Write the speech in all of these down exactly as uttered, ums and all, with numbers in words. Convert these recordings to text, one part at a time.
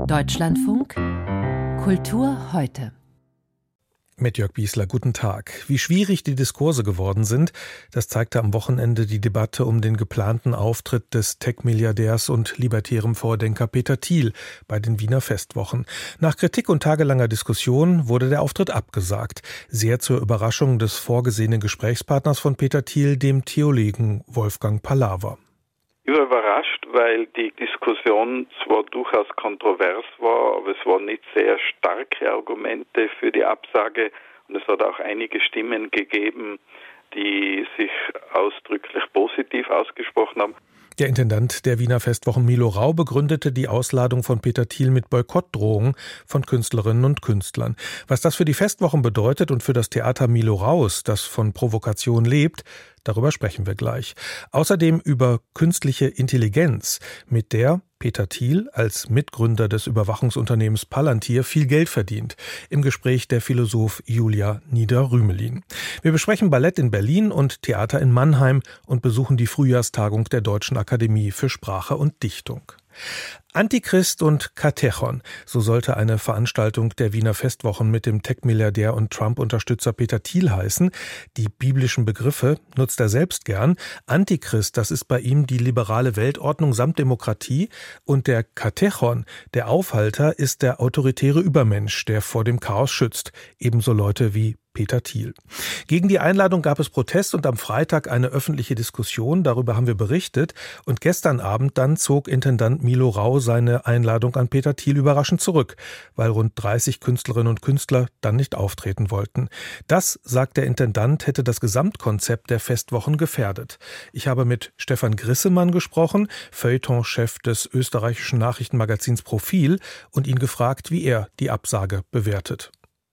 Deutschlandfunk Kultur heute. Mit Jörg Biesler, guten Tag. Wie schwierig die Diskurse geworden sind, das zeigte am Wochenende die Debatte um den geplanten Auftritt des Tech-Milliardärs und libertärem Vordenker Peter Thiel bei den Wiener Festwochen. Nach Kritik und tagelanger Diskussion wurde der Auftritt abgesagt. Sehr zur Überraschung des vorgesehenen Gesprächspartners von Peter Thiel, dem Theologen Wolfgang Pallaver. Ich war überrascht, weil die Diskussion zwar durchaus kontrovers war, aber es waren nicht sehr starke Argumente für die Absage und es hat auch einige Stimmen gegeben, die sich ausdrücklich positiv ausgesprochen haben. Der Intendant der Wiener Festwochen Milo Rau begründete die Ausladung von Peter Thiel mit Boykottdrohungen von Künstlerinnen und Künstlern. Was das für die Festwochen bedeutet und für das Theater Milo Raus, das von Provokation lebt, darüber sprechen wir gleich. Außerdem über künstliche Intelligenz, mit der Peter Thiel als Mitgründer des Überwachungsunternehmens Palantir viel Geld verdient. Im Gespräch der Philosoph Julia Nieder-Rümelin. Wir besprechen Ballett in Berlin und Theater in Mannheim und besuchen die Frühjahrstagung der Deutschen Akademie für Sprache und Dichtung. Antichrist und Katechon, so sollte eine Veranstaltung der Wiener Festwochen mit dem Tech-Milliardär und Trump-Unterstützer Peter Thiel heißen. Die biblischen Begriffe nutzt er selbst gern. Antichrist, das ist bei ihm die liberale Weltordnung samt Demokratie. Und der Katechon, der Aufhalter, ist der autoritäre Übermensch, der vor dem Chaos schützt. Ebenso Leute wie Peter Thiel. Gegen die Einladung gab es Protest und am Freitag eine öffentliche Diskussion. Darüber haben wir berichtet. Und gestern Abend dann zog Intendant Milo Rau seine Einladung an Peter Thiel überraschend zurück, weil rund dreißig Künstlerinnen und Künstler dann nicht auftreten wollten. Das, sagt der Intendant, hätte das Gesamtkonzept der Festwochen gefährdet. Ich habe mit Stefan Grissemann gesprochen, Feuilleton-Chef des österreichischen Nachrichtenmagazins Profil, und ihn gefragt, wie er die Absage bewertet.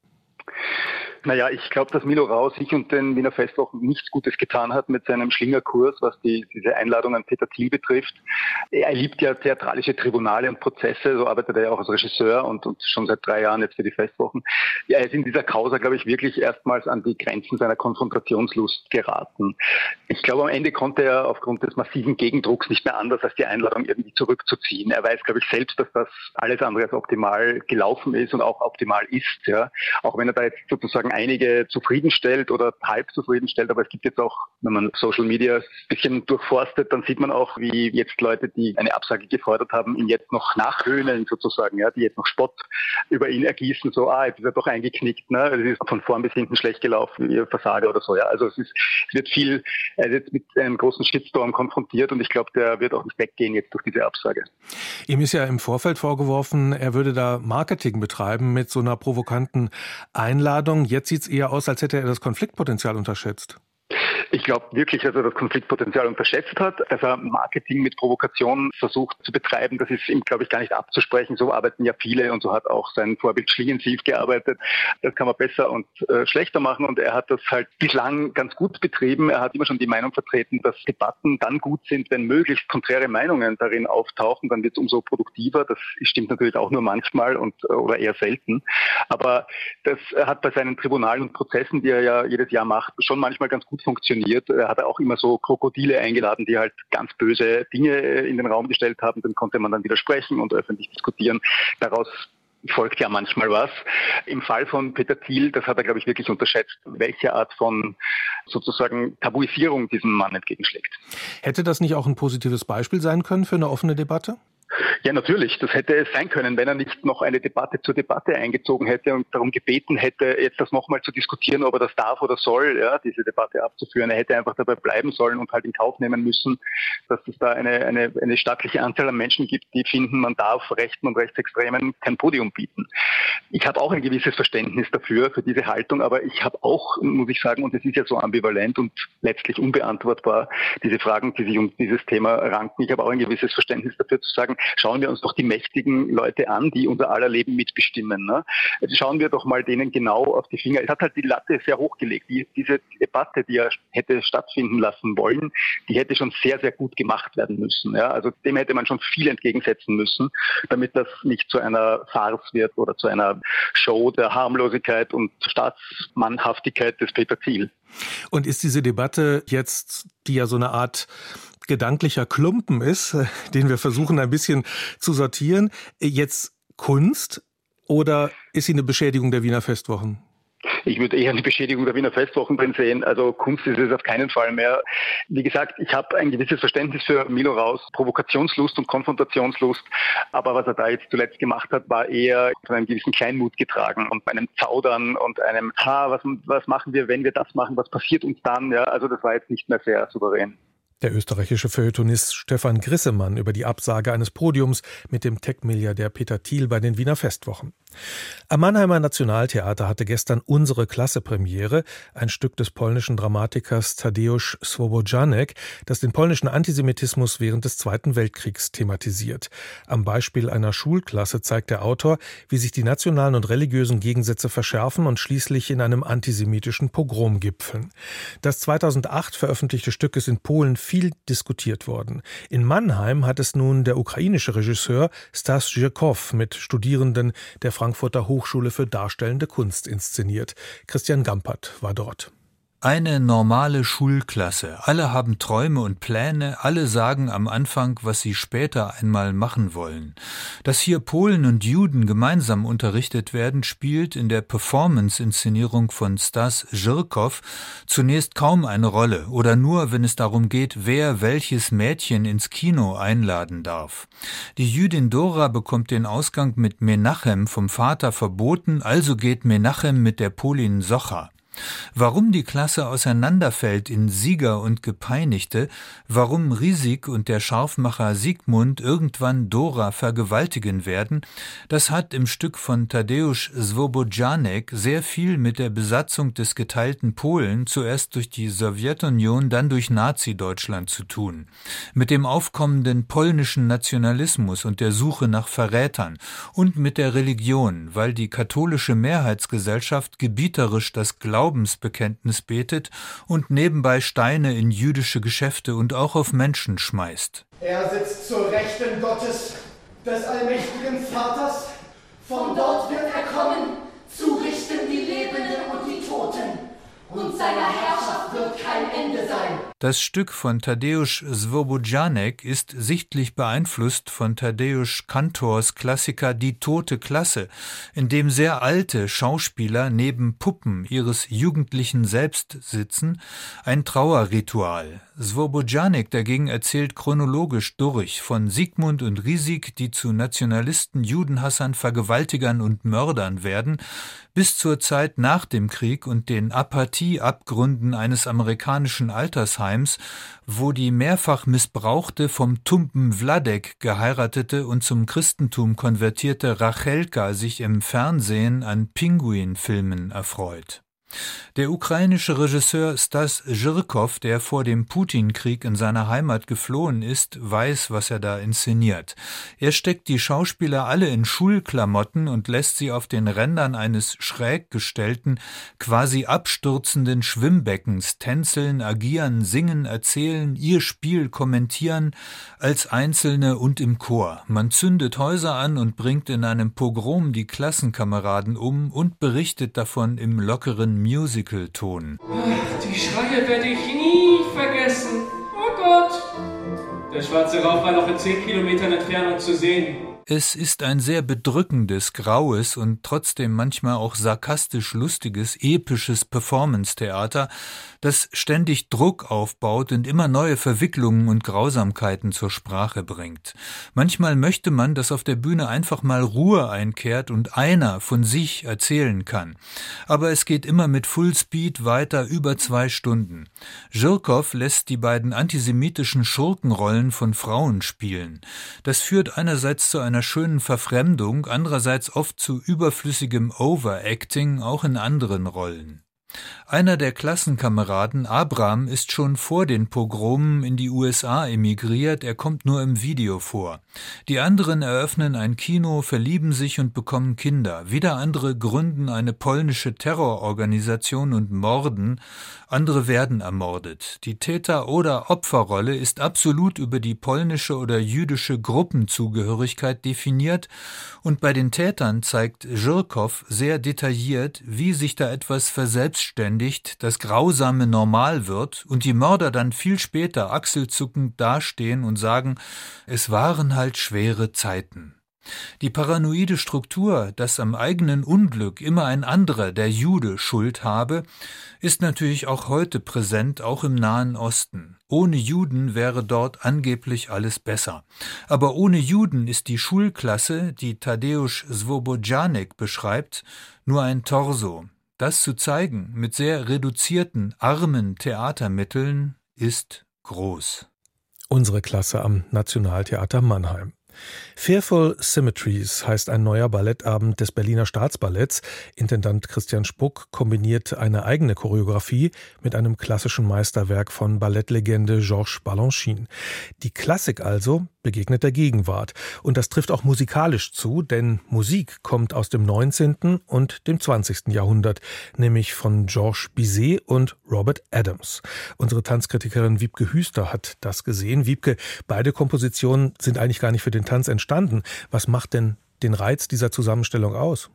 Naja, ich glaube, dass Milo Rau sich und den Wiener Festwochen nichts Gutes getan hat mit seinem Schlingerkurs, was die, diese Einladung an Peter Thiel betrifft. Er liebt ja theatralische Tribunale und Prozesse, so arbeitet er ja auch als Regisseur und, und schon seit drei Jahren jetzt für die Festwochen. Ja, er ist in dieser Causa, glaube ich, wirklich erstmals an die Grenzen seiner Konfrontationslust geraten. Ich glaube, am Ende konnte er aufgrund des massiven Gegendrucks nicht mehr anders, als die Einladung irgendwie zurückzuziehen. Er weiß, glaube ich, selbst, dass das alles andere als optimal gelaufen ist und auch optimal ist, ja. Auch wenn er da jetzt sozusagen einige zufriedenstellt oder halb zufriedenstellt, aber es gibt jetzt auch, wenn man Social Media ein bisschen durchforstet, dann sieht man auch, wie jetzt Leute, die eine Absage gefordert haben, ihn jetzt noch nachhöhnen sozusagen, ja, die jetzt noch Spott über ihn ergießen, so, ah, jetzt ist er doch eingeknickt, ne, es ist von vorn bis hinten schlecht gelaufen, wie Versager oder so, ja, also es ist, es wird viel, er ist jetzt mit einem großen Shitstorm konfrontiert und ich glaube, der wird auch nicht weggehen jetzt durch diese Absage. Ihm ist ja im Vorfeld vorgeworfen, er würde da Marketing betreiben mit so einer provokanten Einladung. Jetzt sieht es eher aus, als hätte er das Konfliktpotenzial unterschätzt. Ich glaube wirklich, dass er das Konfliktpotenzial unterschätzt hat, dass er Marketing mit Provokation versucht zu betreiben. Das ist ihm, glaube ich, gar nicht abzusprechen. So arbeiten ja viele und so hat auch sein Vorbild Schlingensief gearbeitet. Das kann man besser und äh, schlechter machen und er hat das halt bislang ganz gut betrieben. Er hat immer schon die Meinung vertreten, dass Debatten dann gut sind, wenn möglichst konträre Meinungen darin auftauchen. Dann wird es umso produktiver. Das stimmt natürlich auch nur manchmal und oder eher selten. Aber das hat bei seinen Tribunalen und Prozessen, die er ja jedes Jahr macht, schon manchmal ganz gut funktioniert. Er hat auch immer so Krokodile eingeladen, die halt ganz böse Dinge in den Raum gestellt haben. Dann konnte man dann widersprechen und öffentlich diskutieren. Daraus folgt ja manchmal was. Im Fall von Peter Thiel, das hat er, glaube ich, wirklich unterschätzt, welche Art von sozusagen Tabuisierung diesem Mann entgegenschlägt. Hätte das nicht auch ein positives Beispiel sein können für eine offene Debatte? Ja, natürlich. Das hätte es sein können, wenn er nicht noch eine Debatte zur Debatte eingezogen hätte und darum gebeten hätte, jetzt das nochmal zu diskutieren, ob er das darf oder soll, ja, diese Debatte abzuführen. Er hätte einfach dabei bleiben sollen und halt in Kauf nehmen müssen, dass es da eine, eine, eine stattliche Anzahl an Menschen gibt, die finden, man darf Rechten und Rechtsextremen kein Podium bieten. Ich habe auch ein gewisses Verständnis dafür, für diese Haltung, aber ich habe auch, muss ich sagen, und es ist ja so ambivalent und letztlich unbeantwortbar, diese Fragen, die sich um dieses Thema ranken, ich habe auch ein gewisses Verständnis dafür zu sagen, schauen wir uns doch die mächtigen Leute an, die unser aller Leben mitbestimmen. Ne? Schauen wir doch mal denen genau auf die Finger. Es hat halt die Latte sehr hochgelegt. Die, diese Debatte, die er hätte stattfinden lassen wollen, die hätte schon sehr, sehr gut gemacht werden müssen. Ja? Also dem hätte man schon viel entgegensetzen müssen, damit das nicht zu einer Farce wird oder zu einer Show der Harmlosigkeit und Staatsmannhaftigkeit des Peter Thiel. Und ist diese Debatte jetzt, die ja so eine Art gedanklicher Klumpen ist, den wir versuchen ein bisschen zu sortieren, jetzt Kunst oder ist sie eine Beschädigung der Wiener Festwochen? Ich würde eher eine Beschädigung der Wiener Festwochen drin sehen. Also Kunst ist es auf keinen Fall mehr. Wie gesagt, ich habe ein gewisses Verständnis für Milo Raus Provokationslust und Konfrontationslust. Aber was er da jetzt zuletzt gemacht hat, war eher von einem gewissen Kleinmut getragen und einem Zaudern und einem, ha, was, was machen wir, wenn wir das machen, was passiert uns dann? Ja, also das war jetzt nicht mehr sehr souverän. Der österreichische Feuilletonist Stefan Grissemann über die Absage eines Podiums mit dem Tech-Milliardär Peter Thiel bei den Wiener Festwochen. Am Mannheimer Nationaltheater hatte gestern Unsere Klasse Premiere, ein Stück des polnischen Dramatikers Tadeusz Swobojanek, das den polnischen Antisemitismus während des Zweiten Weltkriegs thematisiert. Am Beispiel einer Schulklasse zeigt der Autor, wie sich die nationalen und religiösen Gegensätze verschärfen und schließlich in einem antisemitischen Pogrom gipfeln. Das zweitausendacht veröffentlichte Stück ist in Polen viel diskutiert worden. In Mannheim hat es nun der ukrainische Regisseur Stas Żyrkow mit Studierenden der Frankfurter Hochschule für Darstellende Kunst inszeniert. Christian Gampert war dort. Eine normale Schulklasse. Alle haben Träume und Pläne, alle sagen am Anfang, was sie später einmal machen wollen. Dass hier Polen und Juden gemeinsam unterrichtet werden, spielt in der Performance-Inszenierung von Stas Żyrkow zunächst kaum eine Rolle oder nur, wenn es darum geht, wer welches Mädchen ins Kino einladen darf. Die Jüdin Dora bekommt den Ausgang mit Menachem vom Vater verboten, also geht Menachem mit der Polin Socha. Warum die Klasse auseinanderfällt in Sieger und Gepeinigte, warum Risik und der Scharfmacher Sigmund irgendwann Dora vergewaltigen werden, das hat im Stück von Tadeusz Swobojanek sehr viel mit der Besatzung des geteilten Polen, zuerst durch die Sowjetunion, dann durch Nazi-Deutschland zu tun. Mit dem aufkommenden polnischen Nationalismus und der Suche nach Verrätern und mit der Religion, weil die katholische Mehrheitsgesellschaft gebieterisch das Glauben Glaubensbekenntnis betet und nebenbei Steine in jüdische Geschäfte und auch auf Menschen schmeißt. Er sitzt zur Rechten Gottes, des allmächtigen Vaters. Von dort wird er kommen, zu richten die Lebenden und die Toten. Und seiner Herrschaft wird kein Ende sein. Das Stück von Tadeusz Swobojanek ist sichtlich beeinflusst von Tadeusz Kantors Klassiker Die tote Klasse, in dem sehr alte Schauspieler neben Puppen ihres jugendlichen Selbst sitzen, ein Trauerritual. Swobojanek dagegen erzählt chronologisch durch, von Sigmund und Risik, die zu Nationalisten, Judenhassern, Vergewaltigern und Mördern werden, bis zur Zeit nach dem Krieg und den Apathieabgründen eines amerikanischen Altersheims, wo die mehrfach missbrauchte, vom Tumpen Wladek geheiratete und zum Christentum konvertierte Rachelka sich im Fernsehen an Pinguin-Filmen erfreut. Der ukrainische Regisseur Stas Żyrkow, der vor dem Putin-Krieg in seiner Heimat geflohen ist, weiß, was er da inszeniert. Er steckt die Schauspieler alle in Schulklamotten und lässt sie auf den Rändern eines schräg gestellten, quasi abstürzenden Schwimmbeckens tänzeln, agieren, singen, erzählen, ihr Spiel kommentieren, als Einzelne und im Chor. Man zündet Häuser an und bringt in einem Pogrom die Klassenkameraden um und berichtet davon im lockeren Musical-Ton. Ach, die Schreie werde ich nie vergessen. Oh Gott! Der schwarze Rauch war noch in zehn Kilometern Entfernung zu sehen. Es ist ein sehr bedrückendes, graues und trotzdem manchmal auch sarkastisch lustiges, episches Performance-Theater, das ständig Druck aufbaut und immer neue Verwicklungen und Grausamkeiten zur Sprache bringt. Manchmal möchte man, dass auf der Bühne einfach mal Ruhe einkehrt und einer von sich erzählen kann. Aber es geht immer mit Fullspeed weiter über zwei Stunden. Żyrkow lässt die beiden antisemitischen Schurkenrollen von Frauen spielen. Das führt einerseits zu einer einer schönen Verfremdung, andererseits oft zu überflüssigem Overacting, auch in anderen Rollen. Einer der Klassenkameraden, Abram, ist schon vor den Pogromen in die U S A emigriert, er kommt nur im Video vor. Die anderen eröffnen ein Kino, verlieben sich und bekommen Kinder. Wieder andere gründen eine polnische Terrororganisation und morden, andere werden ermordet. Die Täter- oder Opferrolle ist absolut über die polnische oder jüdische Gruppenzugehörigkeit definiert und bei den Tätern zeigt Żyrkow sehr detailliert, wie sich da etwas verselbstständigt, das Grausame normal wird und die Mörder dann viel später achselzuckend dastehen und sagen, es waren halt schwere Zeiten. Die paranoide Struktur, dass am eigenen Unglück immer ein anderer, der Jude, Schuld habe, ist natürlich auch heute präsent, auch im Nahen Osten. Ohne Juden wäre dort angeblich alles besser. Aber ohne Juden ist die Schulklasse, die Tadeusz Swobodzianek beschreibt, nur ein Torso. Das zu zeigen mit sehr reduzierten, armen Theatermitteln ist groß. Unsere Klasse am Nationaltheater Mannheim. Fearful Symmetries heißt ein neuer Ballettabend des Berliner Staatsballetts. Intendant Christian Spuck kombiniert eine eigene Choreografie mit einem klassischen Meisterwerk von Ballettlegende Georges Balanchine. Die Klassik also begegnet der Gegenwart. Und das trifft auch musikalisch zu, denn Musik kommt aus dem neunzehnten und dem zwanzigsten Jahrhundert, nämlich von Georges Bizet und Robert Adams. Unsere Tanzkritikerin Wiebke Hüster hat das gesehen. Wiebke, beide Kompositionen sind eigentlich gar nicht für den Tanz entstanden. Was macht denn den Reiz dieser Zusammenstellung aus?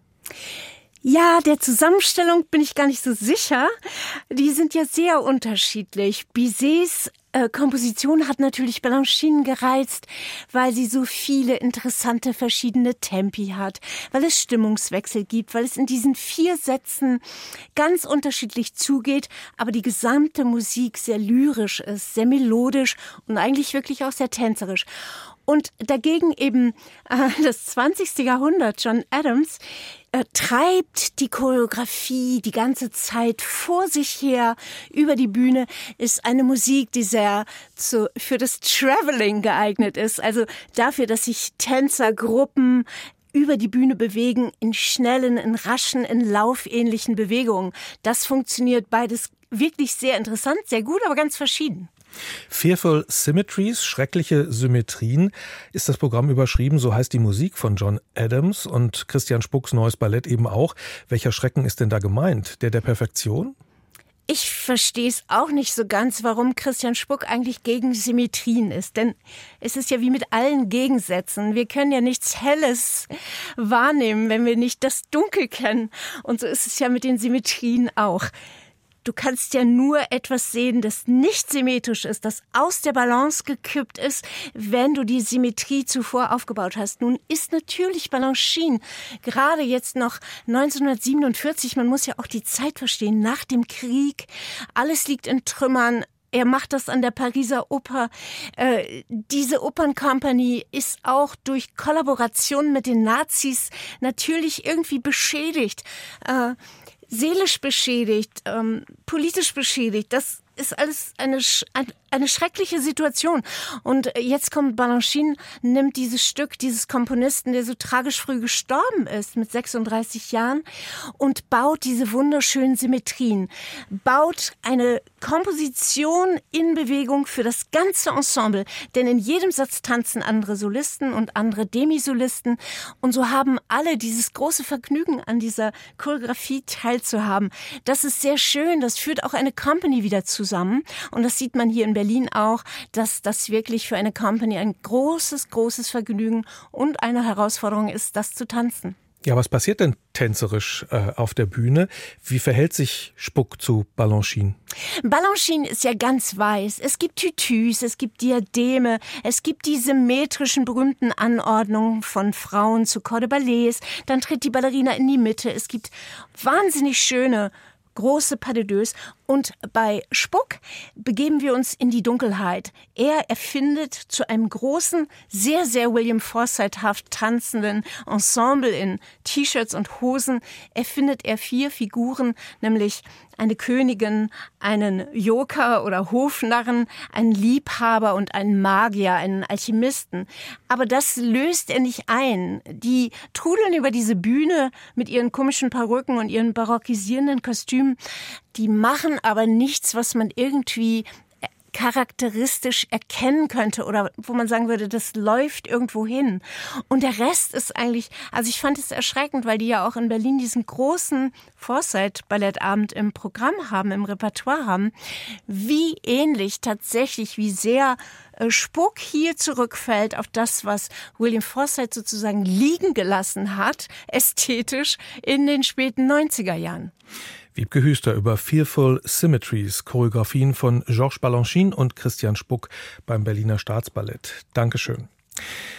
Ja, der Zusammenstellung bin ich gar nicht so sicher. Die sind ja sehr unterschiedlich. Bizets äh, Komposition hat natürlich Balanchine gereizt, weil sie so viele interessante verschiedene Tempi hat, weil es Stimmungswechsel gibt, weil es in diesen vier Sätzen ganz unterschiedlich zugeht, aber die gesamte Musik sehr lyrisch ist, sehr melodisch und eigentlich wirklich auch sehr tänzerisch. Und dagegen eben äh, das zwanzigste Jahrhundert, John Adams, äh, treibt die Choreografie die ganze Zeit vor sich her über die Bühne, ist eine Musik, die sehr zu, für das Traveling geeignet ist, also dafür, dass sich Tänzergruppen über die Bühne bewegen in schnellen, in raschen, in laufähnlichen Bewegungen. Das funktioniert beides wirklich sehr interessant, sehr gut, aber ganz verschieden. Fearful Symmetries, schreckliche Symmetrien, ist das Programm überschrieben, so heißt die Musik von John Adams und Christian Spucks neues Ballett eben auch. Welcher Schrecken ist denn da gemeint? Der der Perfektion? Ich verstehe es auch nicht so ganz, warum Christian Spuck eigentlich gegen Symmetrien ist. Denn es ist ja wie mit allen Gegensätzen. Wir können ja nichts Helles wahrnehmen, wenn wir nicht das Dunkel kennen. Und so ist es ja mit den Symmetrien auch. Du kannst ja nur etwas sehen, das nicht symmetrisch ist, das aus der Balance gekippt ist, wenn du die Symmetrie zuvor aufgebaut hast. Nun ist natürlich Balanchine gerade jetzt noch neunzehnhundertsiebenundvierzig, man muss ja auch die Zeit verstehen, nach dem Krieg, alles liegt in Trümmern. Er macht das an der Pariser Oper. Äh, diese Operncompany ist auch durch Kollaboration mit den Nazis natürlich irgendwie beschädigt. Äh, seelisch beschädigt, ähm, politisch beschädigt. Das ist alles eine, eine schreckliche Situation. Und jetzt kommt Balanchine, nimmt dieses Stück, dieses Komponisten, der so tragisch früh gestorben ist, mit sechsunddreißig Jahren, und baut diese wunderschönen Symmetrien, baut eine Komposition in Bewegung für das ganze Ensemble. Denn in jedem Satz tanzen andere Solisten und andere Demisolisten. Und so haben alle dieses große Vergnügen, an dieser Choreografie teilzuhaben. Das ist sehr schön. Das führt auch eine Company wieder zusammen. Und das sieht man hier in Berlin auch, dass das wirklich für eine Company ein großes, großes Vergnügen und eine Herausforderung ist, das zu tanzen. Ja, was passiert denn tänzerisch äh, auf der Bühne? Wie verhält sich Spuck zu Balanchine? Balanchine ist ja ganz weiß. Es gibt Tütüs, es gibt Diademe, es gibt die symmetrischen, berühmten Anordnungen von Frauen zu Corps de Ballets. Dann tritt die Ballerina in die Mitte. Es gibt wahnsinnig schöne, große Pas de deux. Und bei Spuck begeben wir uns in die Dunkelheit. Er erfindet zu einem großen, sehr, sehr William Forsythe-haft tanzenden Ensemble in T-Shirts und Hosen, erfindet er vier Figuren, nämlich eine Königin, einen Joker oder Hofnarren, einen Liebhaber und einen Magier, einen Alchemisten. Aber das löst er nicht ein. Die trudeln über diese Bühne mit ihren komischen Perücken und ihren barockisierenden Kostümen. Die machen aber nichts, was man irgendwie charakteristisch erkennen könnte oder wo man sagen würde, das läuft irgendwo hin. Und der Rest ist eigentlich, also ich fand es erschreckend, weil die ja auch in Berlin diesen großen Forsythe-Ballettabend im Programm haben, im Repertoire haben, wie ähnlich tatsächlich, wie sehr Spuck hier zurückfällt auf das, was William Forsythe sozusagen liegen gelassen hat, ästhetisch in den späten neunziger Jahren. Wiebke Hüster über Fearful Symmetries, Choreografien von Georges Balanchine und Christian Spuck beim Berliner Staatsballett. Dankeschön.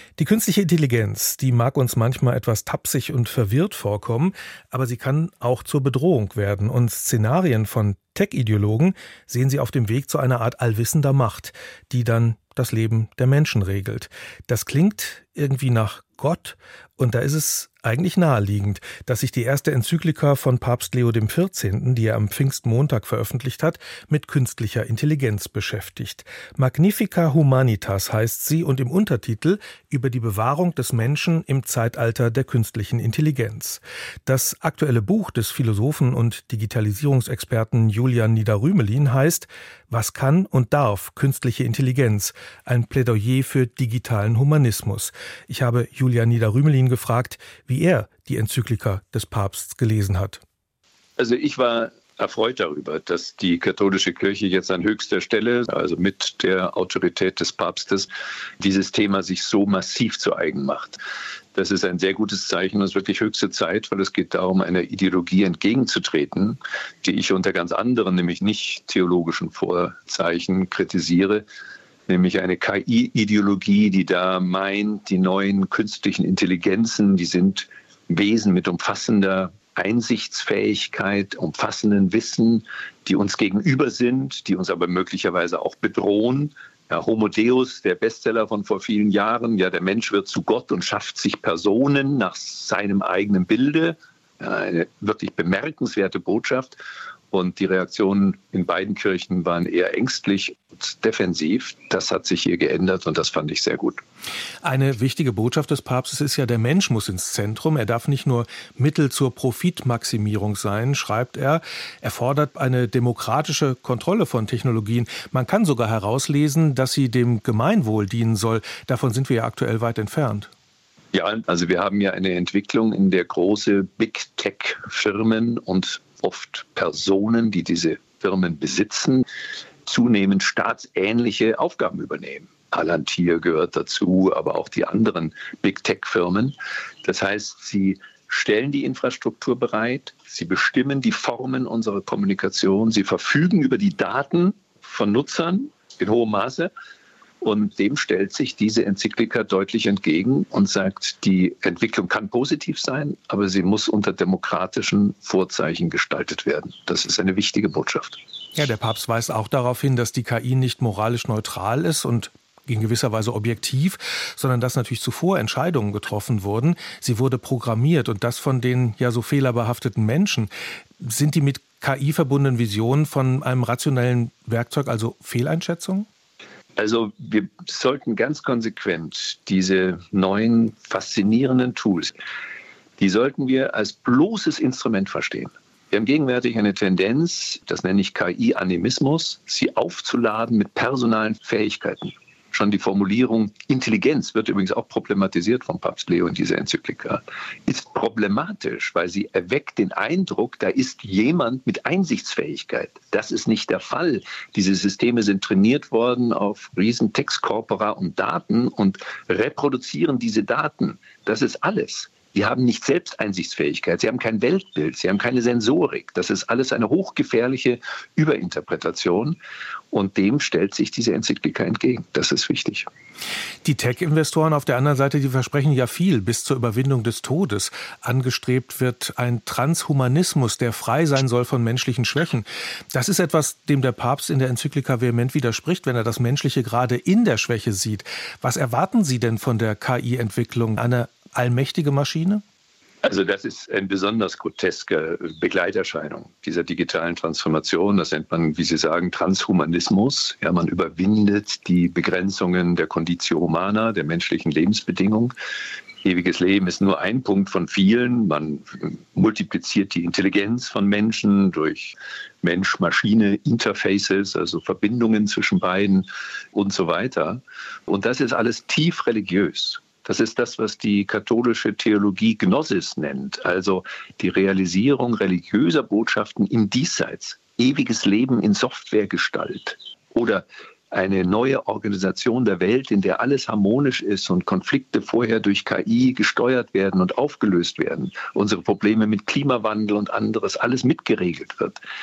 Die künstliche Intelligenz, die mag uns manchmal etwas tapsig und verwirrt vorkommen, aber sie kann auch zur Bedrohung werden. Und Szenarien von Tech-Ideologen sehen sie auf dem Weg zu einer Art allwissender Macht, die dann das Leben der Menschen regelt. Das klingt irgendwie nach Gott, und da ist es eigentlich naheliegend, dass sich die erste Enzyklika von Papst Leo der vierzehnte., die er am Pfingstmontag veröffentlicht hat, mit künstlicher Intelligenz beschäftigt. Magnifica Humanitas heißt sie und im Untertitel über die Bewahrung des Menschen im Zeitalter der künstlichen Intelligenz. Das aktuelle Buch des Philosophen und Digitalisierungsexperten Julian Niederrümelin heißt Was kann und darf künstliche Intelligenz? Ein Plädoyer für digitalen Humanismus. Ich habe Julian Niederrümelin gefragt, wie er die Enzyklika des Papstes gelesen hat. Also ich war erfreut darüber, dass die katholische Kirche jetzt an höchster Stelle, also mit der Autorität des Papstes, dieses Thema sich so massiv zu eigen macht. Das ist ein sehr gutes Zeichen und es ist wirklich höchste Zeit, weil es geht darum, einer Ideologie entgegenzutreten, die ich unter ganz anderen, nämlich nicht theologischen Vorzeichen kritisiere, nämlich eine K I-Ideologie, die da meint, die neuen künstlichen Intelligenzen, die sind Wesen mit umfassender Einsichtsfähigkeit, umfassenden Wissen, die uns gegenüber sind, die uns aber möglicherweise auch bedrohen. Ja, Homo Deus, der Bestseller von vor vielen Jahren, ja, der Mensch wird zu Gott und schafft sich Personen nach seinem eigenen Bilde. Ja, eine wirklich bemerkenswerte Botschaft. Und die Reaktionen in beiden Kirchen waren eher ängstlich und defensiv. Das hat sich hier geändert und das fand ich sehr gut. Eine wichtige Botschaft des Papstes ist ja, der Mensch muss ins Zentrum. Er darf nicht nur Mittel zur Profitmaximierung sein, schreibt er. Er fordert eine demokratische Kontrolle von Technologien. Man kann sogar herauslesen, dass sie dem Gemeinwohl dienen soll. Davon sind wir ja aktuell weit entfernt. Ja, also wir haben ja eine Entwicklung, in der große Big-Tech-Firmen und oft Personen, die diese Firmen besitzen, zunehmend staatsähnliche Aufgaben übernehmen. Palantir gehört dazu, aber auch die anderen Big-Tech-Firmen. Das heißt, sie stellen die Infrastruktur bereit, sie bestimmen die Formen unserer Kommunikation, sie verfügen über die Daten von Nutzern in hohem Maße. Und dem stellt sich diese Enzyklika deutlich entgegen und sagt, die Entwicklung kann positiv sein, aber sie muss unter demokratischen Vorzeichen gestaltet werden. Das ist eine wichtige Botschaft. Ja, der Papst weist auch darauf hin, dass die K I nicht moralisch neutral ist und in gewisser Weise objektiv, sondern dass natürlich zuvor Entscheidungen getroffen wurden. Sie wurde programmiert und das von den ja so fehlerbehafteten Menschen. Sind die mit K I verbundenen Visionen von einem rationellen Werkzeug also Fehleinschätzungen? Also wir sollten ganz konsequent diese neuen faszinierenden Tools, die sollten wir als bloßes Instrument verstehen. Wir haben gegenwärtig eine Tendenz, das nenne ich K I-Animismus, sie aufzuladen mit personalen Fähigkeiten. Schon die Formulierung Intelligenz wird übrigens auch problematisiert vom Papst Leo in dieser Enzyklika, ist problematisch, weil sie erweckt den Eindruck, da ist jemand mit Einsichtsfähigkeit. Das ist nicht der Fall. Diese Systeme sind trainiert worden auf riesen Textkorpora und Daten und reproduzieren diese Daten. Das ist alles. Die haben nicht selbst Einsichtsfähigkeit, sie haben kein Weltbild, sie haben keine Sensorik. Das ist alles eine hochgefährliche Überinterpretation und dem stellt sich diese Enzyklika entgegen. Das ist wichtig. Die Tech-Investoren auf der anderen Seite, die versprechen ja viel bis zur Überwindung des Todes. Angestrebt wird ein Transhumanismus, der frei sein soll von menschlichen Schwächen. Das ist etwas, dem der Papst in der Enzyklika vehement widerspricht, wenn er das Menschliche gerade in der Schwäche sieht. Was erwarten Sie denn von der K I-Entwicklung? Eine allmächtige Maschine? Also das ist eine besonders groteske Begleiterscheinung dieser digitalen Transformation. Das nennt man, wie Sie sagen, Transhumanismus. Ja, man überwindet die Begrenzungen der Conditio Humana, der menschlichen Lebensbedingungen. Ewiges Leben ist nur ein Punkt von vielen. Man multipliziert die Intelligenz von Menschen durch Mensch-Maschine-Interfaces, also Verbindungen zwischen beiden und so weiter. Und das ist alles tief religiös. Das ist das, was die katholische Theologie Gnosis nennt, also die Realisierung religiöser Botschaften im Diesseits, ewiges Leben in Softwaregestalt oder eine neue Organisation der Welt, in der alles harmonisch ist und Konflikte vorher durch K I gesteuert werden und aufgelöst werden. Unsere Probleme mit Klimawandel und anderes, alles mitgeregelt wird.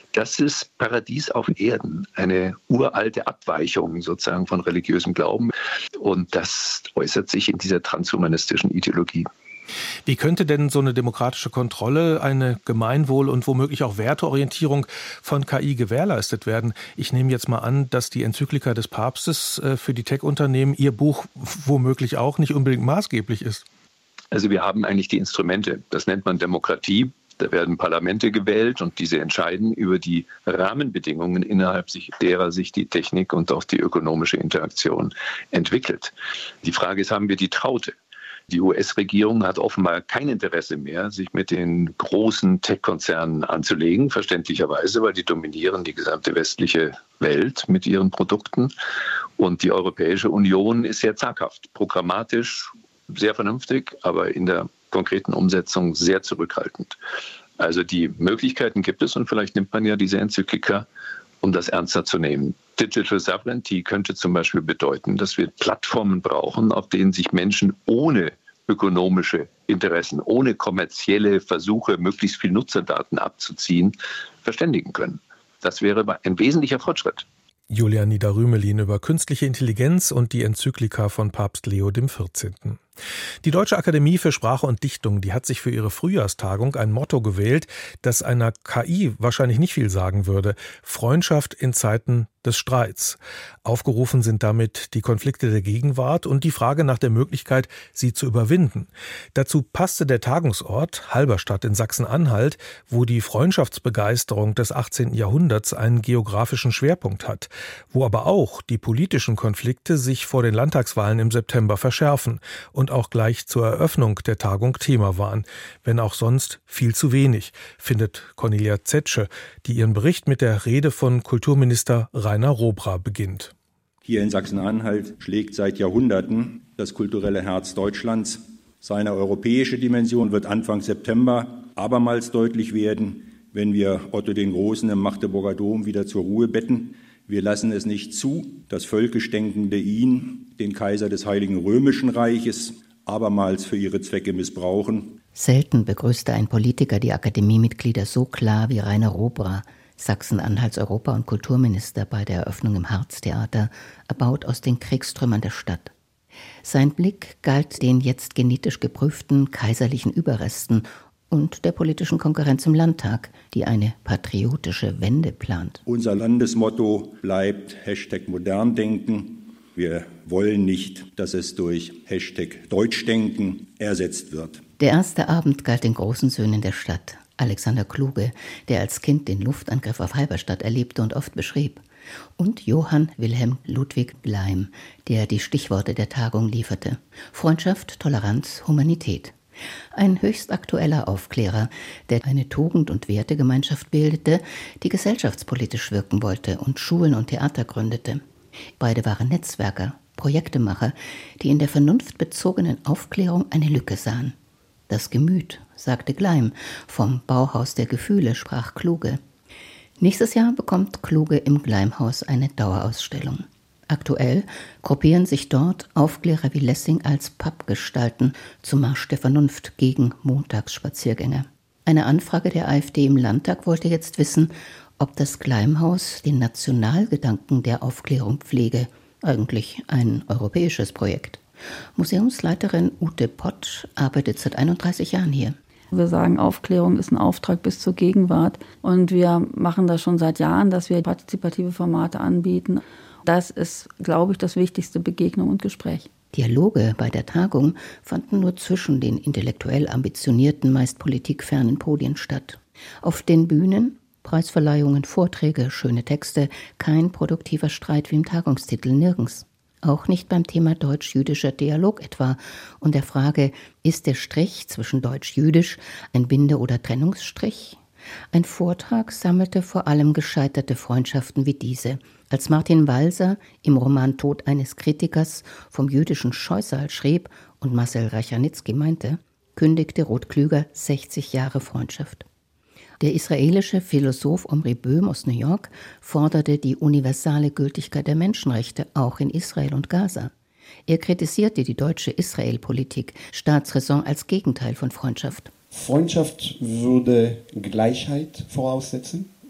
Das ist Paradies auf Erden, eine uralte Abweichung sozusagen von religiösem Glauben. Und das äußert sich in dieser transhumanistischen Ideologie. Wie könnte denn so eine demokratische Kontrolle, eine Gemeinwohl- und womöglich auch Werteorientierung von K I gewährleistet werden? Ich nehme jetzt mal an, dass die Enzyklika des Papstes für die Tech-Unternehmen, Ihr Buch womöglich auch nicht unbedingt maßgeblich ist. Also wir haben eigentlich die Instrumente. Das nennt man Demokratie. Da werden Parlamente gewählt und diese entscheiden über die Rahmenbedingungen, innerhalb derer sich die Technik und auch die ökonomische Interaktion entwickelt. Die Frage ist, haben wir die Traute? Die U S-Regierung hat offenbar kein Interesse mehr, sich mit den großen Tech-Konzernen anzulegen, verständlicherweise, weil die dominieren die gesamte westliche Welt mit ihren Produkten. Und die Europäische Union ist sehr zaghaft, programmatisch sehr vernünftig, aber in der konkreten Umsetzung sehr zurückhaltend. Also die Möglichkeiten gibt es und vielleicht nimmt man ja diese Enzyklika, um das ernster zu nehmen. Digital Sovereignty könnte zum Beispiel bedeuten, dass wir Plattformen brauchen, auf denen sich Menschen ohne ökonomische Interessen, ohne kommerzielle Versuche, möglichst viel Nutzerdaten abzuziehen, verständigen können. Das wäre ein wesentlicher Fortschritt. Julia Nieder-Rümelin über künstliche Intelligenz und die Enzyklika von Papst Leo der vierzehnten. Die Deutsche Akademie für Sprache und Dichtung, die hat sich für ihre Frühjahrstagung ein Motto gewählt, das einer K I wahrscheinlich nicht viel sagen würde: Freundschaft in Zeiten des Streits. Aufgerufen sind damit die Konflikte der Gegenwart und die Frage nach der Möglichkeit, sie zu überwinden. Dazu passte der Tagungsort Halberstadt in Sachsen-Anhalt, wo die Freundschaftsbegeisterung des achtzehnten Jahrhunderts einen geografischen Schwerpunkt hat, wo aber auch die politischen Konflikte sich vor den Landtagswahlen im September verschärfen und auch gleich zur Eröffnung der Tagung Thema waren, wenn auch sonst viel zu wenig, findet Cornelia Zetsche, die ihren Bericht mit der Rede von Kulturminister Rainer Robra beginnt. Hier in Sachsen-Anhalt schlägt seit Jahrhunderten das kulturelle Herz Deutschlands. Seine europäische Dimension wird Anfang September abermals deutlich werden, wenn wir Otto den Großen im Magdeburger Dom wieder zur Ruhe betten. Wir lassen es nicht zu, dass völkisch Denkende ihn, den Kaiser des Heiligen Römischen Reiches, abermals für ihre Zwecke missbrauchen. Selten begrüßte ein Politiker die Akademiemitglieder so klar wie Rainer Robra, Sachsen-Anhalts Europa- und Kulturminister bei der Eröffnung im Harztheater, erbaut aus den Kriegstrümmern der Stadt. Sein Blick galt den jetzt genetisch geprüften kaiserlichen Überresten und der politischen Konkurrenz im Landtag, die eine patriotische Wende plant. Unser Landesmotto bleibt Hashtag modern denken. Wir wollen nicht, dass es durch Hashtag Deutschdenken ersetzt wird. Der erste Abend galt den großen Söhnen der Stadt. Alexander Kluge, der als Kind den Luftangriff auf Halberstadt erlebte und oft beschrieb. Und Johann Wilhelm Ludwig Gleim, der die Stichworte der Tagung lieferte. Freundschaft, Toleranz, Humanität. Ein höchst aktueller Aufklärer, der eine Tugend- und Wertegemeinschaft bildete, die gesellschaftspolitisch wirken wollte und Schulen und Theater gründete. Beide waren Netzwerker, Projektemacher, die in der vernunftbezogenen Aufklärung eine Lücke sahen. Das Gemüt, sagte Gleim, vom Bauhaus der Gefühle sprach Kluge. Nächstes Jahr bekommt Kluge im Gleimhaus eine Dauerausstellung. Aktuell gruppieren sich dort Aufklärer wie Lessing als Pappgestalten zum Marsch der Vernunft gegen Montagsspaziergänger. Eine Anfrage der AfD im Landtag wollte jetzt wissen, ob das Gleimhaus den Nationalgedanken der Aufklärung pflege, eigentlich ein europäisches Projekt. Museumsleiterin Ute Potsch arbeitet seit einunddreißig Jahren hier. Wir sagen, Aufklärung ist ein Auftrag bis zur Gegenwart. Und wir machen das schon seit Jahren, dass wir partizipative Formate anbieten. Das ist, glaube ich, das wichtigste, Begegnung und Gespräch. Dialoge bei der Tagung fanden nur zwischen den intellektuell ambitionierten, meist politikfernen Podien statt. Auf den Bühnen Preisverleihungen, Vorträge, schöne Texte, kein produktiver Streit wie im Tagungstitel, nirgends. Auch nicht beim Thema deutsch-jüdischer Dialog etwa und der Frage, ist der Strich zwischen deutsch-jüdisch ein Binde- oder Trennungsstrich? Ein Vortrag sammelte vor allem gescheiterte Freundschaften wie diese. Als Martin Walser im Roman Tod eines Kritikers vom jüdischen Scheusal schrieb und Marcel Rachanitzky meinte, kündigte Ruth Klüger sechzig Jahre Freundschaft. Der israelische Philosoph Omri Böhm aus New York forderte die universale Gültigkeit der Menschenrechte auch in Israel und Gaza. Er kritisierte die deutsche Israel-Politik, Staatsräson als Gegenteil von Freundschaft. Freundschaft würde Gleichheit voraussetzen,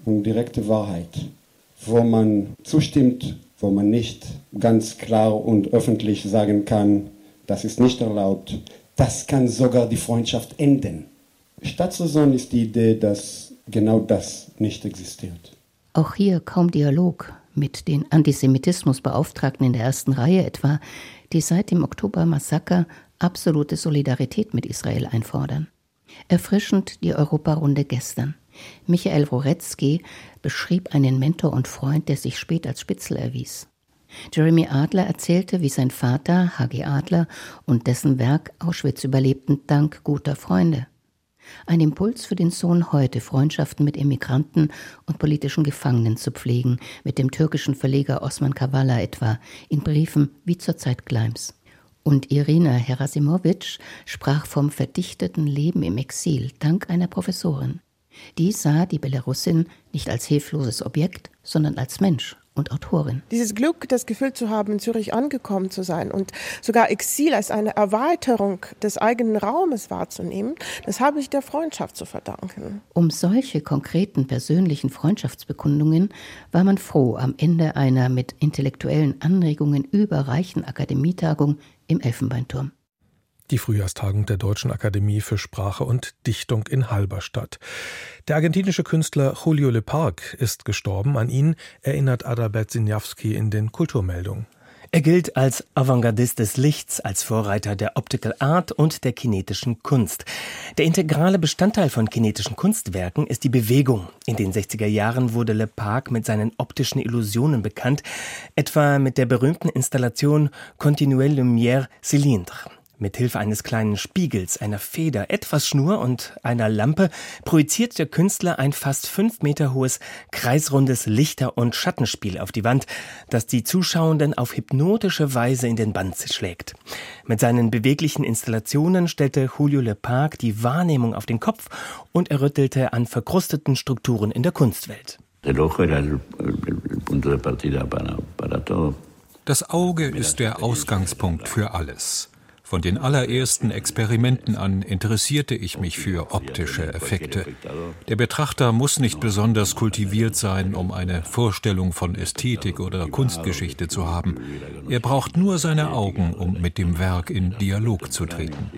und direkte Wahrheit, wo man zustimmt, wo man nicht ganz klar und öffentlich sagen kann, das ist nicht erlaubt, das kann sogar die Freundschaft enden. Staatsräson ist die Idee, dass genau das nicht existiert. Auch hier kaum Dialog mit den Antisemitismusbeauftragten in der ersten Reihe etwa, die seit dem Oktober-Massaker absolute Solidarität mit Israel einfordern. Erfrischend die Europarunde gestern. Michael Wrorecki beschrieb einen Mentor und Freund, der sich spät als Spitzel erwies. Jeremy Adler erzählte, wie sein Vater, H G Adler, und dessen Werk Auschwitz überlebten dank guter Freunde. Ein Impuls für den Sohn heute, Freundschaften mit Emigranten und politischen Gefangenen zu pflegen, mit dem türkischen Verleger Osman Kavala etwa, in Briefen wie zur Zeit Gleims. Und Irina Herasimowitsch sprach vom verdichteten Leben im Exil, dank einer Professorin. Die sah die Belarusin nicht als hilfloses Objekt, sondern als Mensch und Autorin. Dieses Glück, das Gefühl zu haben, in Zürich angekommen zu sein und sogar Exil als eine Erweiterung des eigenen Raumes wahrzunehmen, das habe ich der Freundschaft zu verdanken. Um solche konkreten persönlichen Freundschaftsbekundungen war man froh am Ende einer mit intellektuellen Anregungen überreichen Akademietagung im Elfenbeinturm. Die Frühjahrstagung der Deutschen Akademie für Sprache und Dichtung in Halberstadt. Der argentinische Künstler Julio Lepage ist gestorben. An ihn erinnert Adalbert Siniawski in den Kulturmeldungen. Er gilt als Avantgardist des Lichts, als Vorreiter der Optical Art und der kinetischen Kunst. Der integrale Bestandteil von kinetischen Kunstwerken ist die Bewegung. In den sechziger Jahren wurde Lepage mit seinen optischen Illusionen bekannt, etwa mit der berühmten Installation Continuelle Lumière Cylindre. Mit Hilfe eines kleinen Spiegels, einer Feder, etwas Schnur und einer Lampe projiziert der Künstler ein fast fünf Meter hohes, kreisrundes Lichter- und Schattenspiel auf die Wand, das die Zuschauenden auf hypnotische Weise in den Bann schlägt. Mit seinen beweglichen Installationen stellte Julio Lepage die Wahrnehmung auf den Kopf und er rüttelte an verkrusteten Strukturen in der Kunstwelt. Das Auge ist der Ausgangspunkt für alles. Von den allerersten Experimenten an interessierte ich mich für optische Effekte. Der Betrachter muss nicht besonders kultiviert sein, um eine Vorstellung von Ästhetik oder Kunstgeschichte zu haben. Er braucht nur seine Augen, um mit dem Werk in Dialog zu treten.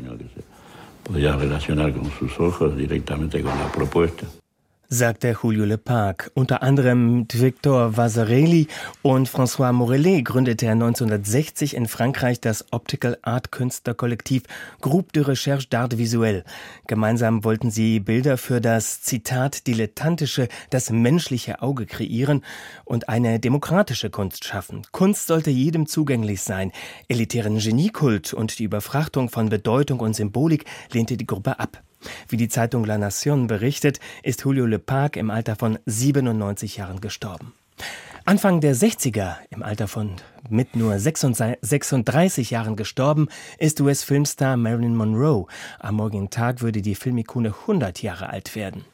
Sagte Julio Lepage. Unter anderem mit Victor Vasarely und François Morellet gründete er neunzehnhundertsechzig in Frankreich das Optical Art Künstlerkollektiv Groupe de Recherche d'Art Visuel. Gemeinsam wollten sie Bilder für das, Zitat, dilettantische, das menschliche Auge kreieren und eine demokratische Kunst schaffen. Kunst sollte jedem zugänglich sein. Elitären Geniekult und die Überfrachtung von Bedeutung und Symbolik lehnte die Gruppe ab. Wie die Zeitung La Nation berichtet, ist Julio Lepage im Alter von siebenundneunzig Jahren gestorben. Anfang der sechziger, im Alter von mit nur sechsunddreißig Jahren gestorben, ist U S-Filmstar Marilyn Monroe. Am morgigen Tag würde die Filmikone hundert Jahre alt werden.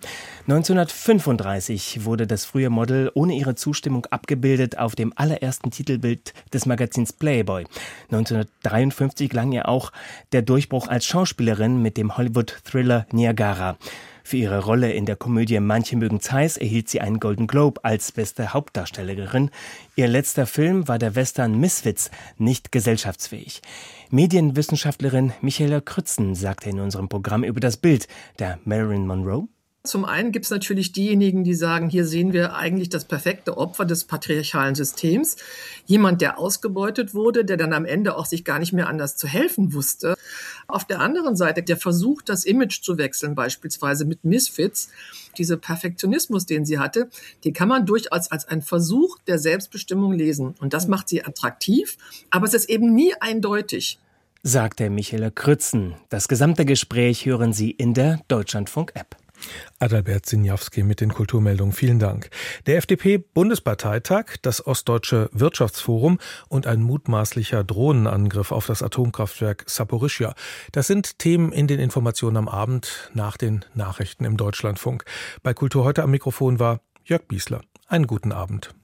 neunzehnhundertfünfunddreißig wurde das frühe Model ohne ihre Zustimmung abgebildet auf dem allerersten Titelbild des Magazins Playboy. neunzehnhundertdreiundfünfzig gelang ihr auch der Durchbruch als Schauspielerin mit dem Hollywood-Thriller Niagara. Für ihre Rolle in der Komödie Manche mögen's heiß erhielt sie einen Golden Globe als beste Hauptdarstellerin. Ihr letzter Film war der Western Misfits, nicht gesellschaftsfähig. Medienwissenschaftlerin Michaela Krützen sagte in unserem Programm über das Bild der Marilyn Monroe: Zum einen gibt es natürlich diejenigen, die sagen, hier sehen wir eigentlich das perfekte Opfer des patriarchalen Systems. Jemand, der ausgebeutet wurde, der dann am Ende auch sich gar nicht mehr anders zu helfen wusste. Auf der anderen Seite der Versuch, das Image zu wechseln, beispielsweise mit Misfits, dieser Perfektionismus, den sie hatte, den kann man durchaus als einen Versuch der Selbstbestimmung lesen. Und das macht sie attraktiv, aber es ist eben nie eindeutig. Sagte Michaela Krützen. Das gesamte Gespräch hören Sie in der Deutschlandfunk-App. Adalbert Siniawski mit den Kulturmeldungen. Vielen Dank. Der F D P-Bundesparteitag, das Ostdeutsche Wirtschaftsforum und ein mutmaßlicher Drohnenangriff auf das Atomkraftwerk Saporischschja. Das sind Themen in den Informationen am Abend nach den Nachrichten im Deutschlandfunk. Bei Kultur heute am Mikrofon war Jörg Biesler. Einen guten Abend.